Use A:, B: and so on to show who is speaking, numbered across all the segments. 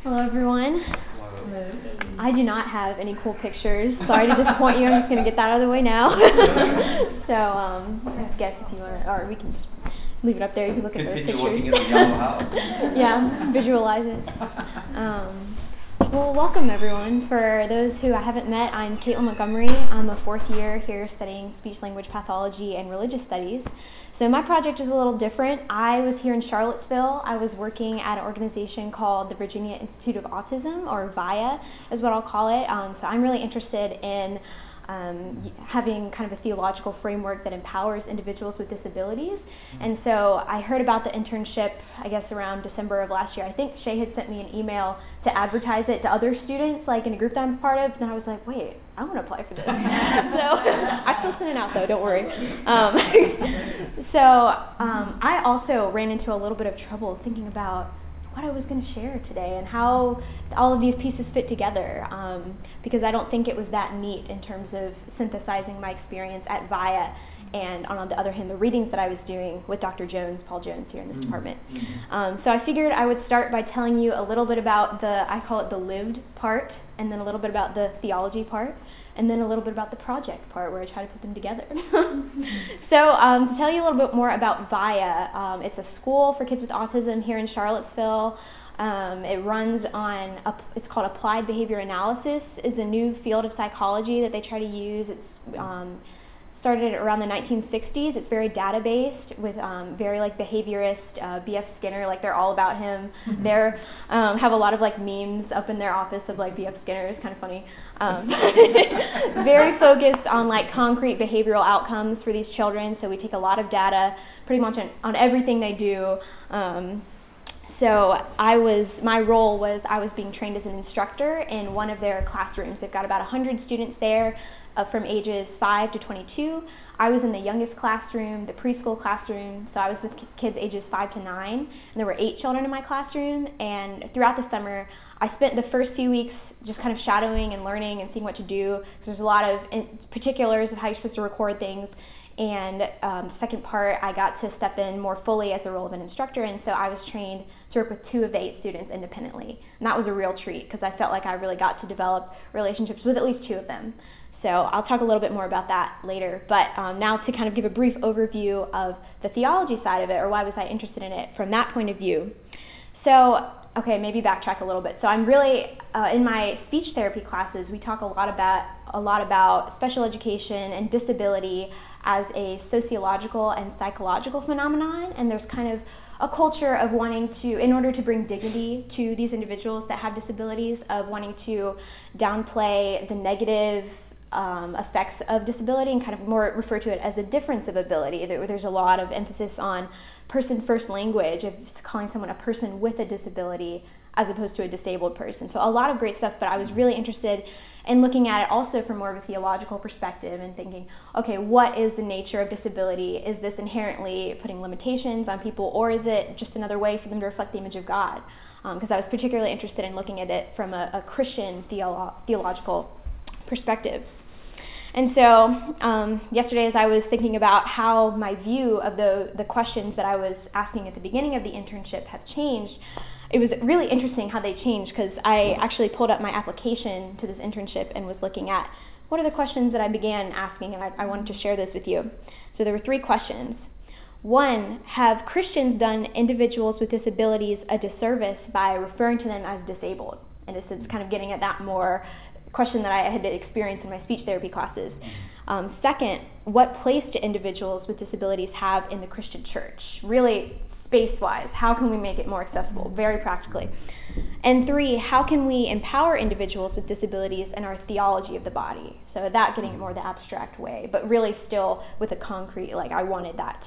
A: Hello, everyone. I do not have any cool pictures. Sorry to disappoint you. I'm just going to get that out of the way now. So, I guess if you want to, or we can just leave it up there. You can look at those pictures.
B: Continue looking at the yellow house.
A: Yeah, visualize it. Well, welcome, everyone. For those who I haven't met, I'm Caitlin Montgomery. I'm a fourth year here studying speech-language pathology and religious studies. So my project is a little different. I was here in Charlottesville. I was working at an organization called the Virginia Institute of Autism, or VIA is what I'll call it. So I'm really interested in having kind of a theological framework that empowers individuals with disabilities. And so I heard about the internship, I guess, around December of last year. I think Shay had sent me an email to advertise it to other students, like in a group that I'm part of, and I was like, wait, I want to apply for this. So I still sent it out, though, don't worry. I also ran into a little bit of trouble thinking about what I was going to share today and how all of these pieces fit together, because I don't think it was that neat in terms of synthesizing my experience at VIA and, on the other hand, the readings that I was doing with Dr. Jones, Paul Jones, here in this department. So I figured I would start by telling you a little bit about I call it the lived part, and then a little bit about the theology part, and then a little bit about the project part where I try to put them together. So to tell you a little bit more about VIA, it's a school for kids with autism here in Charlottesville. It runs on, it's called Applied Behavior Analysis. It's a new field of psychology that they try to use. It's started around the 1960s. It's very data-based with very like behaviorist, B.F. Skinner, like they're all about him. They have a lot of like memes up in their office of like B.F. Skinner. It's kind of funny. Very focused on like concrete behavioral outcomes for these children. So we take a lot of data pretty much on everything they do. So my role was I was being trained as an instructor in one of their classrooms. They've got about 100 students there from ages 5 to 22. I was in the youngest classroom, the preschool classroom, so I was with kids ages 5 to 9, and there were 8 children in my classroom, and throughout the summer, I spent the first few weeks just kind of shadowing and learning and seeing what to do. There's a lot of particulars of how you're supposed to record things, and the second part, I got to step in more fully as the role of an instructor, and so I was trained to work with 2 of the 8 students independently, and that was a real treat because I felt like I really got to develop relationships with at least 2 of them. So I'll talk a little bit more about that later, but now to kind of give a brief overview of the theology side of it, or why was I interested in it from that point of view. So, okay, maybe backtrack a little bit. So I'm really, in my speech therapy classes, we talk a lot about special education and disability as a sociological and psychological phenomenon, and there's kind of a culture of wanting to, in order to bring dignity to these individuals that have disabilities, of wanting to downplay the negative effects of disability and kind of more refer to it as a difference of ability. There's a lot of emphasis on person-first language, of calling someone a person with a disability as opposed to a disabled person. So a lot of great stuff, but I was really interested in looking at it also from more of a theological perspective and thinking, okay, what is the nature of disability? Is this inherently putting limitations on people, or is it just another way for them to reflect the image of God? Because I was particularly interested in looking at it from a Christian theological perspective. And so yesterday, as I was thinking about how my view of the questions that I was asking at the beginning of the internship have changed, it was really interesting how they changed, because I actually pulled up my application to this internship and was looking at what are the questions that I began asking, and I wanted to share this with you. So there were 3 questions. 1, have Christians done individuals with disabilities a disservice by referring to them as disabled? And this is kind of getting at that more question that I had experienced in my speech therapy classes. Second, what place do individuals with disabilities have in the Christian church? Really, space-wise, how can we make it more accessible, very practically? And 3, how can we empower individuals with disabilities in our theology of the body? So that getting more the abstract way, but really still with a concrete, like I wanted that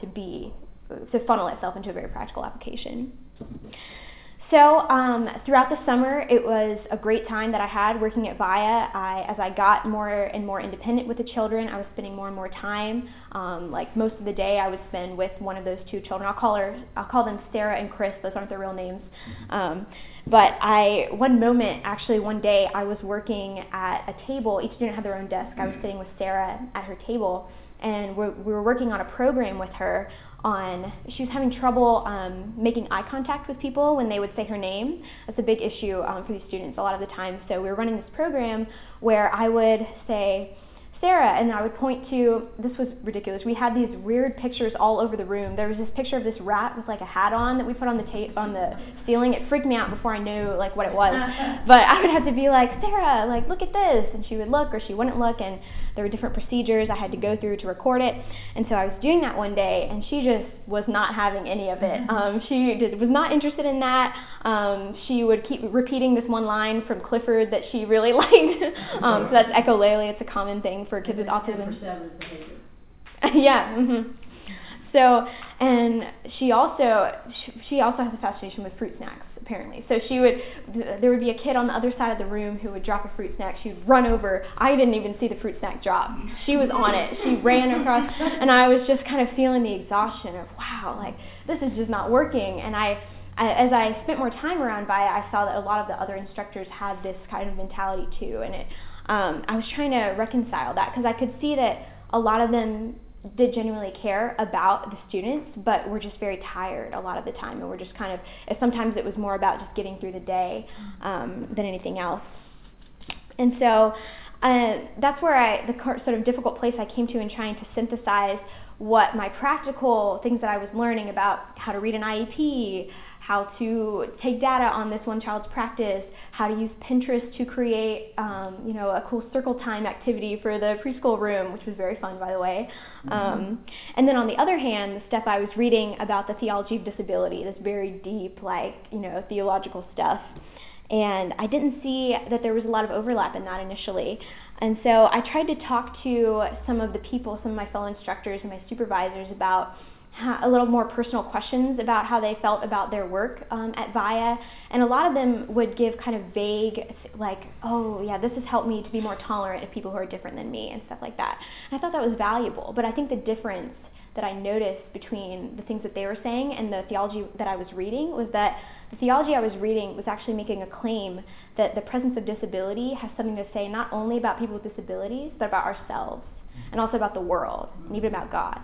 A: to funnel itself into a very practical application. So throughout the summer, it was a great time that I had working at VIA. As I got more and more independent with the children, I was spending more and more time. Like most of the day, I would spend with one of those 2 children. I'll call them Sarah and Chris. Those aren't their real names. But one day, I was working at a table. Each student had their own desk. I was sitting with Sarah at her table, and we were working on a program with her she was having trouble making eye contact with people when they would say her name. That's a big issue for these students a lot of the time. So we were running this program where I would say, Sarah, and I would point to, this was ridiculous, we had these weird pictures all over the room. There was this picture of this rat with like a hat on that we put on the ceiling. It freaked me out before I knew like what it was. But I would have to be like, Sarah, like look at this, and she would look or she wouldn't look, and there were different procedures I had to go through to record it. And so I was doing that one day, and she just was not having any of it. Was not interested in that. She would keep repeating this one line from Clifford that she really liked. So that's echolele. It's a common thing for kids with autism. Yeah. Mm-hmm. So, and she also has a fascination with fruit snacks, apparently. So there would be a kid on the other side of the room who would drop a fruit snack. She'd run over. I didn't even see the fruit snack drop. She was on it. She ran across, and I was just kind of feeling the exhaustion of, wow, like this is just not working. And as I spent more time around VIA, I saw that a lot of the other instructors had this kind of mentality too, and I was trying to reconcile that because I could see that a lot of them did genuinely care about the students, but were just very tired a lot of the time, and were just kind of, sometimes it was more about just getting through the day than anything else. And so that's where the sort of difficult place I came to in trying to synthesize what my practical things that I was learning about how to read an IEP, how to take data on this one child's practice, how to use Pinterest to create, a cool circle time activity for the preschool room, which was very fun, by the way. And then on the other hand, the stuff I was reading about the theology of disability, this very deep, theological stuff. And I didn't see that there was a lot of overlap in that initially. And so I tried to talk to some of the people, some of my fellow instructors and my supervisors about a little more personal questions about how they felt about their work at VIA, and a lot of them would give kind of vague, like, oh yeah, this has helped me to be more tolerant of people who are different than me and stuff like that. And I thought that was valuable, but I think the difference that I noticed between the things that they were saying and the theology that I was reading was that the theology I was reading was actually making a claim that the presence of disability has something to say not only about people with disabilities, but about ourselves, and also about the world, and even about God.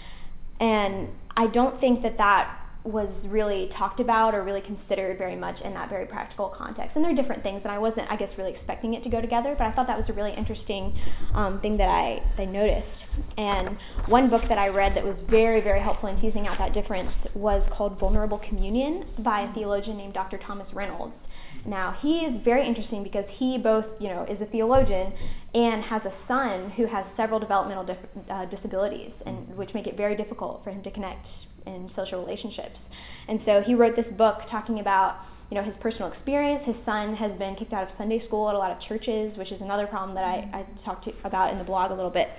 A: And I don't think that was really talked about or really considered very much in that very practical context. And there are different things, and I wasn't, really expecting it to go together, but I thought that was a really interesting thing that I noticed. And one book that I read that was very, very helpful in teasing out that difference was called Vulnerable Communion by a theologian named Dr. Thomas Reynolds. Now, he is very interesting because he both, is a theologian and has a son who has several developmental disabilities, and which make it very difficult for him to connect in social relationships. And so he wrote this book talking about, his personal experience. His son has been kicked out of Sunday school at a lot of churches, which is another problem that I talked about in the blog a little bit.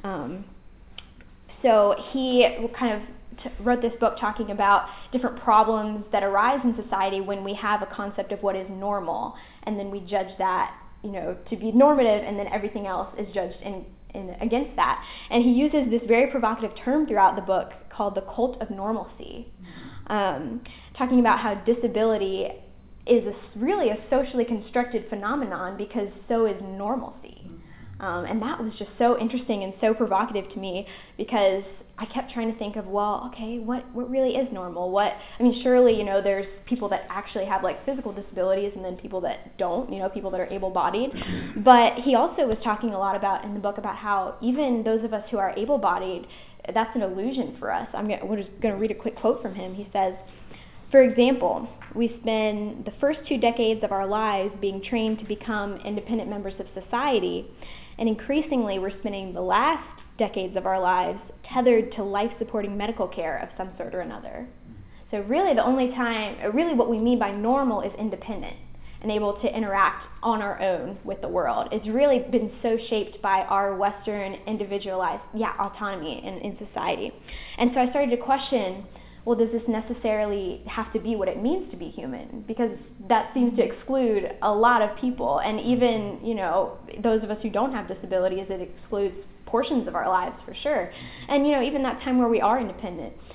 A: So he kind of wrote this book talking about different problems that arise in society when we have a concept of what is normal, and then we judge that, to be normative, and then everything else is judged in against that. And he uses this very provocative term throughout the book called the cult of normalcy, talking about how disability is really a socially constructed phenomenon because so is normalcy. And that was just so interesting and so provocative to me because I kept trying to think of, well, okay, what really is normal? Surely, there's people that actually have physical disabilities and then people that don't, people that are able-bodied. But he also was talking a lot about in the book about how even those of us who are able-bodied, that's an illusion for us. We're just going to read a quick quote from him. He says, for example, we spend the first 2 decades of our lives being trained to become independent members of society, and increasingly we're spending the last decades of our lives tethered to life-supporting medical care of some sort or another. So really what we mean by normal is independent and able to interact on our own with the world. It's really been so shaped by our Western individualized, autonomy in society. And so I started to question, well, does this necessarily have to be what it means to be human? Because that seems to exclude a lot of people, and even, those of us who don't have disabilities, it excludes portions of our lives for sure. And, even that time where we are independent,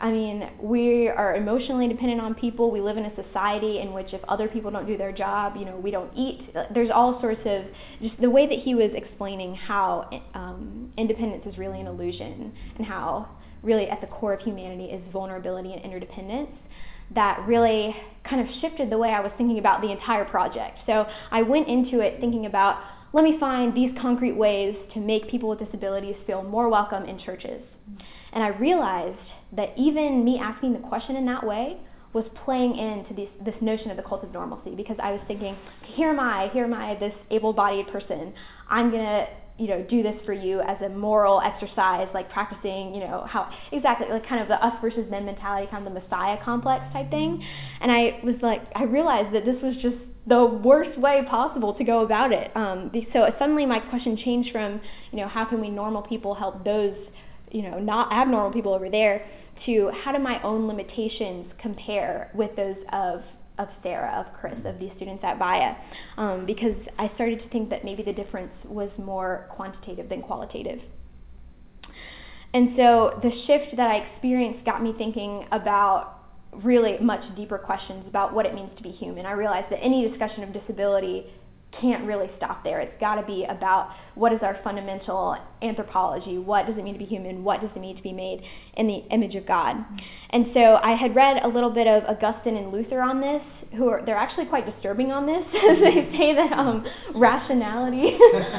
A: I mean, we are emotionally dependent on people. We live in a society in which if other people don't do their job, we don't eat. There's all sorts of, just the way that he was explaining how independence is really an illusion, and how really at the core of humanity is vulnerability and interdependence, that really kind of shifted the way I was thinking about the entire project. So I went into it thinking about, let me find these concrete ways to make people with disabilities feel more welcome in churches. And I realized that even me asking the question in that way was playing into this notion of the cult of normalcy, because I was thinking, here am I, this able-bodied person. I'm going to do this for you as a moral exercise, like practicing, how exactly, like kind of the us versus them mentality, kind of the Messiah complex type thing. And I realized that this was just the worst way possible to go about it. So suddenly my question changed from, how can we normal people help those, not abnormal people over there, to how do my own limitations compare with those of Sarah, of Chris, of these students at Via, because I started to think that maybe the difference was more quantitative than qualitative. And so the shift that I experienced got me thinking about really much deeper questions about what it means to be human. I realized that any discussion of disability can't really stop there. It's got to be about what is our fundamental anthropology, what does it mean to be human, what does it mean to be made in the image of God. And so I had read a little bit of Augustine and Luther on this, they're actually quite disturbing on this. They say that rationality,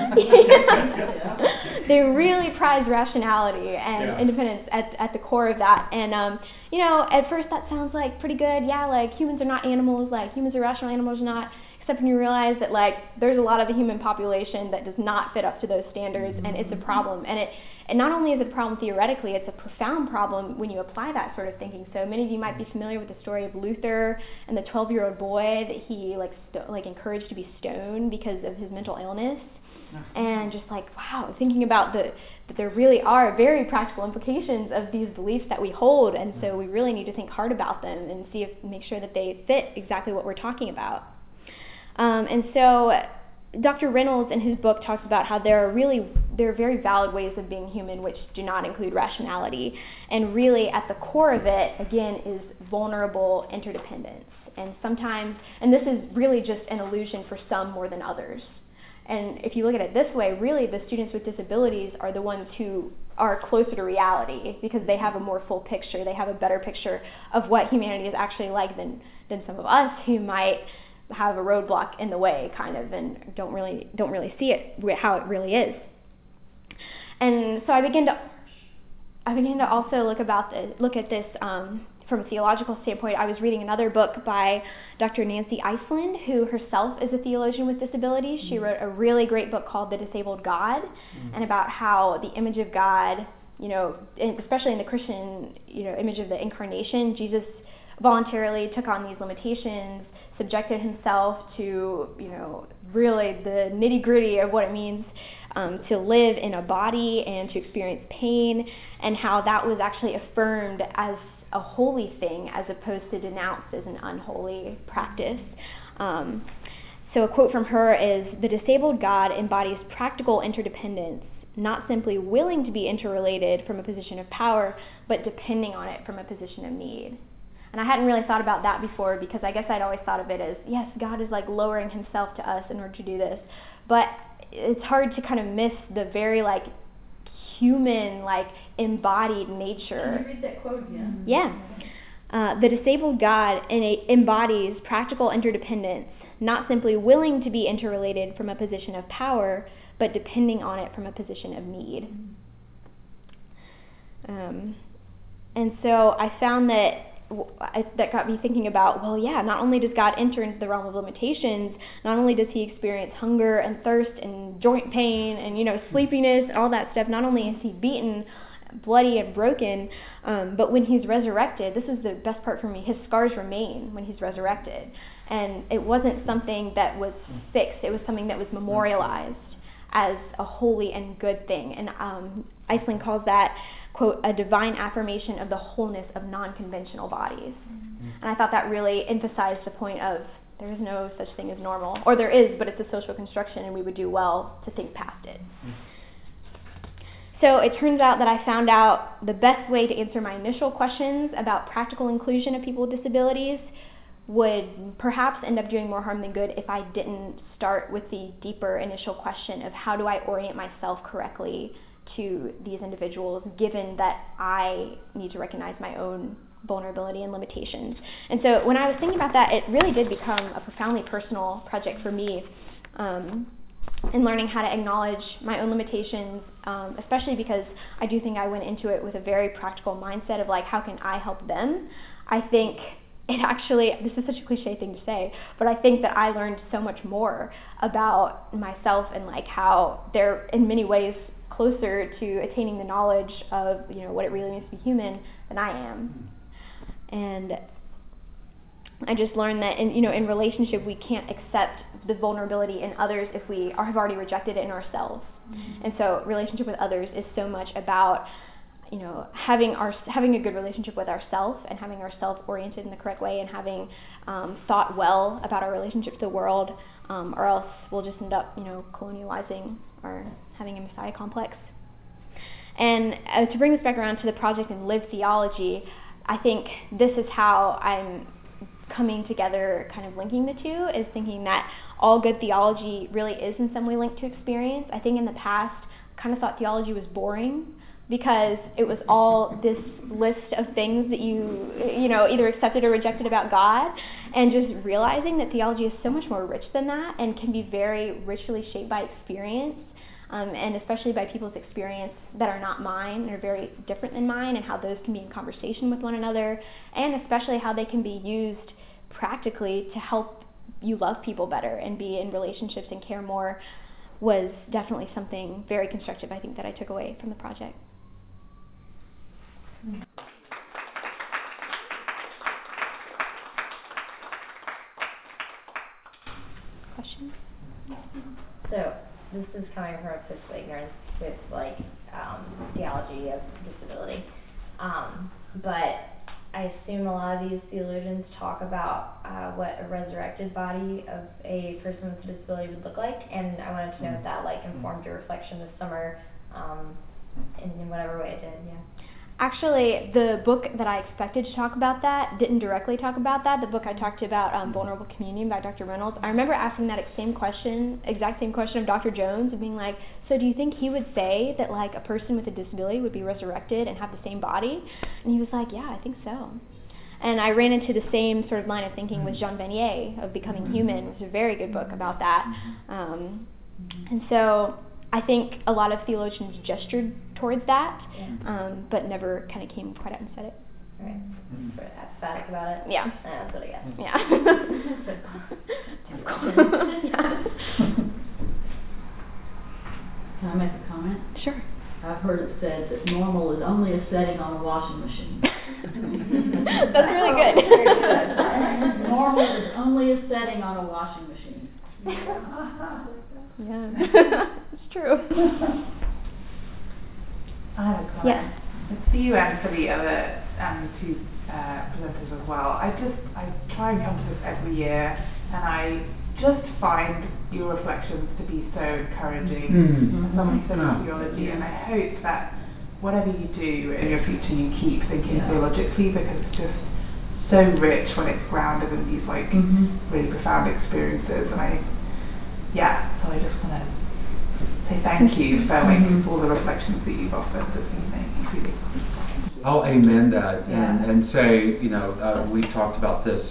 A: they really prize rationality and independence at the core of that. And at first that sounds like pretty good. Yeah, like humans are not animals, like humans are rational, animals are not. Except when you realize that there's a lot of the human population that does not fit up to those standards, and it's a problem. And not only is it a problem theoretically, it's a profound problem when you apply that sort of thinking. So many of you might be familiar with the story of Luther and the 12-year-old boy that he encouraged to be stoned because of his mental illness. And just wow, thinking about that there really are very practical implications of these beliefs that we hold, and so we really need to think hard about them and make sure that they fit exactly what we're talking about. And so Dr. Reynolds in his book talks about how there are very valid ways of being human which do not include rationality. And really at the core of it, again, is vulnerable interdependence. And this is really just an illusion for some more than others. And if you look at it this way, really the students with disabilities are the ones who are closer to reality because they have a more full picture. They have a better picture of what humanity is actually like than some of us who might have a roadblock in the way, kind of, and don't really see it how it really is. And so I began to also look at this from a theological standpoint. I was reading another book by Dr. Nancy Iceland, who herself is a theologian with disabilities. She wrote a really great book called The Disabled God, and about how the image of God, especially in the Christian, image of the incarnation, Jesus voluntarily took on these limitations, subjected himself to, really the nitty-gritty of what it means to live in a body and to experience pain, and how that was actually affirmed as a holy thing as opposed to denounced as an unholy practice. So a quote from her is, "The disabled God embodies practical interdependence, not simply willing to be interrelated from a position of power, but depending on it from a position of need." And I hadn't really thought about that before, because I guess I'd always thought of it as, yes, God is lowering himself to us in order to do this. But it's hard to kind of miss the very human, embodied nature.
B: Can you read that quote again?
A: Yeah. The disabled God embodies practical interdependence, not simply willing to be interrelated from a position of power, but depending on it from a position of need. And so I found that got me thinking about, not only does God enter into the realm of limitations, not only does he experience hunger and thirst and joint pain and, sleepiness and all that stuff, not only is he beaten, bloody and broken, but when he's resurrected, this is the best part for me, his scars remain when he's resurrected. And it wasn't something that was fixed, it was something that was memorialized as a holy and good thing. And Iceland calls that, quote, a divine affirmation of the wholeness of non-conventional bodies. And I thought that really emphasized the point of there is no such thing as normal. Or there is, but it's a social construction, and we would do well to think past it. So it turns out that I found out the best way to answer my initial questions about practical inclusion of people with disabilities would perhaps end up doing more harm than good if I didn't start with the deeper initial question of how do I orient myself correctly to these individuals, given that I need to recognize my own vulnerability and limitations. And so when I was thinking about that, it really did become a profoundly personal project for me, in learning how to acknowledge my own limitations, especially because I do think I went into it with a very practical mindset of like, how can I help them? I think it actually, this is such a cliche thing to say, but I think that I learned so much more about myself and like how they're in many ways closer to attaining the knowledge of, you know, what it really means to be human than I am. And I just learned that in relationship we can't accept the vulnerability in others if we have already rejected it in ourselves. Mm-hmm. And so relationship with others is so much about having a good relationship with ourselves and having ourselves oriented in the correct way and having thought well about our relationship to the world, or else we'll just end up colonializing or having a messiah complex. And to bring this back around to the project and live theology, I think this is how I'm coming together, kind of linking the two, is thinking that all good theology really is in some way linked to experience. I think in the past I kind of thought theology was boring because it was all this list of things that you either accepted or rejected about God, and just realizing that theology is so much more rich than that and can be very richly shaped by experience, and especially by people's experience that are not mine and are very different than mine, and how those can be in conversation with one another, and especially how they can be used practically to help you love people better and be in relationships and care more, was definitely something very constructive, I think, that I took away from the project. Questions?
B: So this is coming from a place of ignorance with theology of disability, but I assume a lot of these theologians talk about what a resurrected body of a person with a disability would look like, and I wanted to know if that informed your reflection this summer, in whatever way it did. Yeah.
A: Actually, the book that I expected to talk about that didn't directly talk about that. The book I talked about, Vulnerable Communion by Dr. Reynolds, I remember asking that exact same question of Dr. Jones, and being like, so do you think he would say that a person with a disability would be resurrected and have the same body? And he was like, yeah, I think so. And I ran into the same sort of line of thinking with Jean Vanier of Becoming Human, which is a very good book about that. And so I think a lot of theologians gestured towards that, but never kind of came quite out and said it.
B: Right. Sort of apathetic about it.
A: Yeah.
B: That's what I guess.
A: Yeah.
C: Can I make a comment?
A: Sure.
C: I've heard it said that normal is only a setting on a washing machine.
A: That's really good.
C: Very good. Normal is only a setting on a washing machine.
A: Yeah. It's true.
D: I have a comment.
A: Yes.
D: For you and for the other two presenters as well. I try and come to this every year, and I just find your reflections to be so encouraging as someone who studies theology, and I hope that whatever you do in your future you keep thinking theologically, because it's just so rich when it's grounded in these really profound experiences. And so I just want to say thank you for all the reflections that you've offered this evening.
E: I'll amen that and say, we talked about this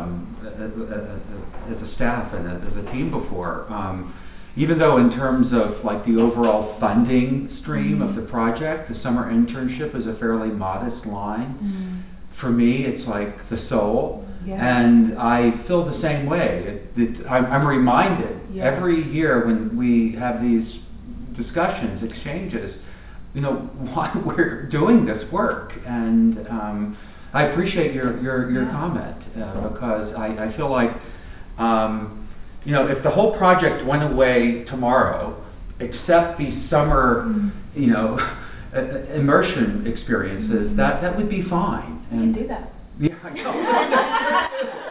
E: as a staff and as a team before. Even though in terms of the overall funding stream of the project, the summer internship is a fairly modest line. For me, it's like the soul. Yeah. And I feel the same way. I'm reminded every year when we have these discussions, exchanges, why we're doing this work. And I appreciate your comment, because I feel like, if the whole project went away tomorrow, except these summer, immersion experiences, that would be fine.
B: And you can do that.
E: Yeah, I know.